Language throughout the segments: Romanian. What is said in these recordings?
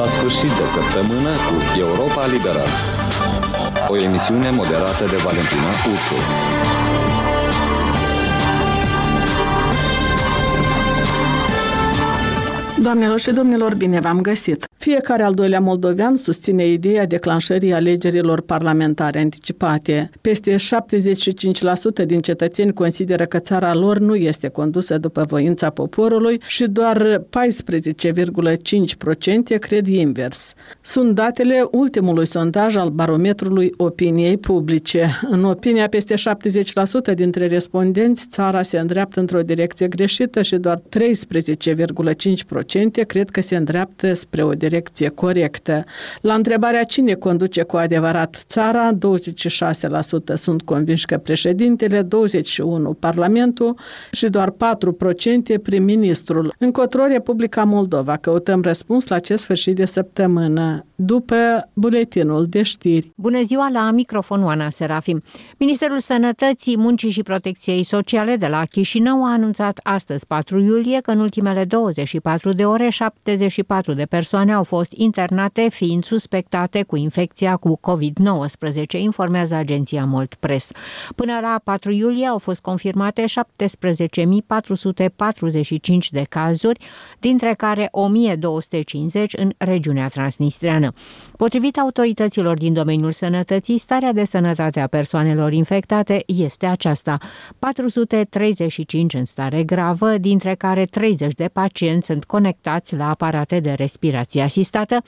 la sfârșit de săptămână cu Europa Liberă. O emisiune moderată de Valentina Ursu. Doamnelor și domnilor, bine v-am găsit! Fiecare al doilea moldovean susține ideea declanșării alegerilor parlamentare anticipate. Peste 75% din cetățeni consideră că țara lor nu este condusă după voința poporului și doar 14,5% cred invers. Sunt datele ultimului sondaj al barometrului opiniei publice. În opinia peste 70% dintre respondenți, țara se îndreaptă într-o direcție greșită și doar 13,5% cred că se îndreaptă spre o direcție corectă. La întrebarea cine conduce cu adevărat țara, 26% sunt convinși că președintele, 21% Parlamentul și doar 4% prim-ministrul. Încotro Republica Moldova. Căutăm răspuns la acest sfârșit de săptămână, după buletinul de știri. Bună ziua, la microfon Oana Serafim. Ministerul Sănătății, Muncii și Protecției Sociale de la Chișinău a anunțat astăzi, 4 iulie, că în ultimele 24 de ore 74 de persoane au fost internate fiind suspectate cu infecția cu COVID-19, informează agenția Molt Press. Până la 4 iulie au fost confirmate 17.445 de cazuri, dintre care 1.250 în regiunea transnistreană. Potrivit autorităților din domeniul sănătății, starea de sănătate a persoanelor infectate este aceasta: 435 în stare gravă, dintre care 30 de pacienți sunt conectați la aparate de respirație asistată,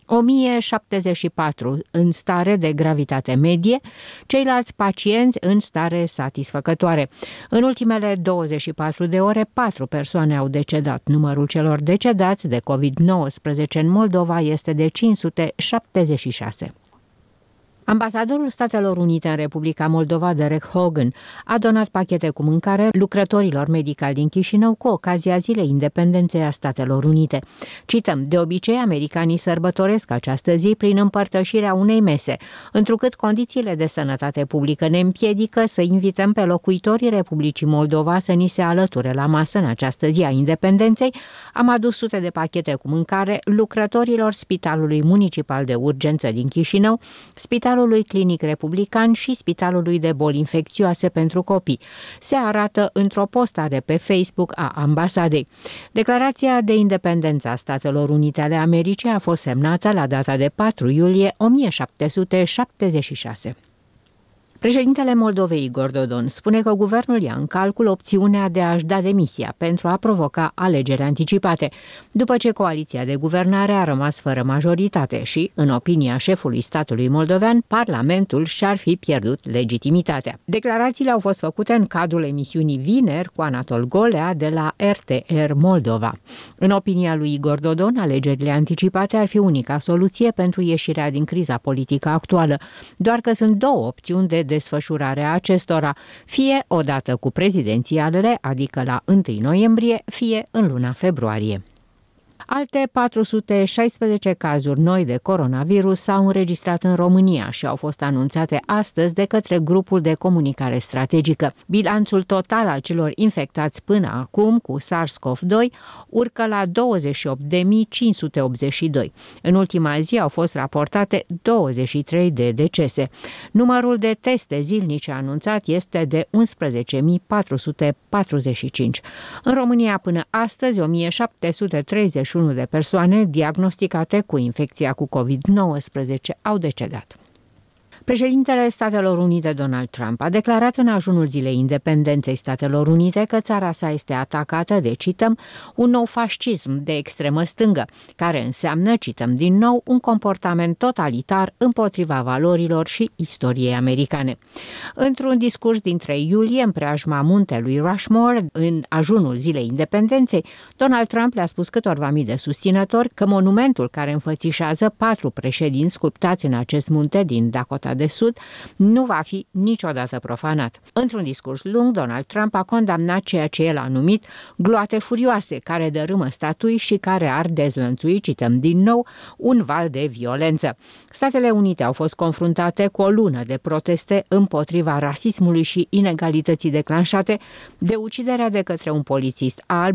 1074 în stare de gravitate medie, ceilalți pacienți în stare satisfăcătoare. În ultimele 24 de ore, 4 persoane au decedat. Numărul celor decedați de COVID-19 în Moldova este de 576. Ambasadorul Statelor Unite în Republica Moldova, Derek Hogan, a donat pachete cu mâncare lucrătorilor medicali din Chișinău cu ocazia Zilei Independenței a Statelor Unite. Cităm: de obicei, americanii sărbătoresc această zi prin împărtășirea unei mese. Întrucât condițiile de sănătate publică ne împiedică să invităm pe locuitorii Republicii Moldova să ni se alăture la masă în această zi a Independenței, am adus sute de pachete cu mâncare lucrătorilor Spitalului Municipal de Urgență din Chișinău, Spitalului Clinic Republican și Spitalului de Boli Infecțioase pentru Copii. Se arată într-o postare pe Facebook a ambasadei. Declarația de independență a Statelor Unite ale Americii a fost semnată la data de 4 iulie 1776. Președintele Moldovei, Igor Dodon, spune că guvernul ia în calcul opțiunea de a-și da demisia pentru a provoca alegeri anticipate, după ce coaliția de guvernare a rămas fără majoritate și, în opinia șefului statului moldovean, Parlamentul și-ar fi pierdut legitimitatea. Declarațiile au fost făcute în cadrul emisiunii Vineri cu Anatol Golea de la RTR Moldova. În opinia lui Igor Dodon, alegerile anticipate ar fi unica soluție pentru ieșirea din criza politică actuală, doar că sunt două opțiuni de desfășurarea acestora, fie odată cu prezidențialele, adică la 1 noiembrie, fie în luna februarie. Alte 416 cazuri noi de coronavirus s-au înregistrat în România și au fost anunțate astăzi de către grupul de comunicare strategică. Bilanțul total al celor infectați până acum cu SARS-CoV-2 urcă la 28.582. În ultima zi au fost raportate 23 de decese. Numărul de teste zilnice anunțat este de 11.445. În România până astăzi 1.731 de persoane diagnosticate cu infecția cu COVID-19 au decedat. Președintele Statelor Unite, Donald Trump, a declarat în ajunul Zilei Independenței Statelor Unite că țara sa este atacată de, cităm, un nou fascism de extremă stângă, care înseamnă, cităm din nou, un comportament totalitar împotriva valorilor și istoriei americane. Într-un discurs din 3 iulie, în preajma muntelui Rushmore, în ajunul Zilei Independenței, Donald Trump le-a spus câtorva mii de susținători că monumentul care înfățișează 4 președinți sculptați în acest munte din Dakota de Sud nu va fi niciodată profanat. Într-un discurs lung, Donald Trump a condamnat ceea ce el a numit gloate furioase care dărâmă statui și care ar dezlănțui, cităm din nou, un val de violență. Statele Unite au fost confruntate cu o lună de proteste împotriva rasismului și inegalității declanșate de uciderea de către un polițist alb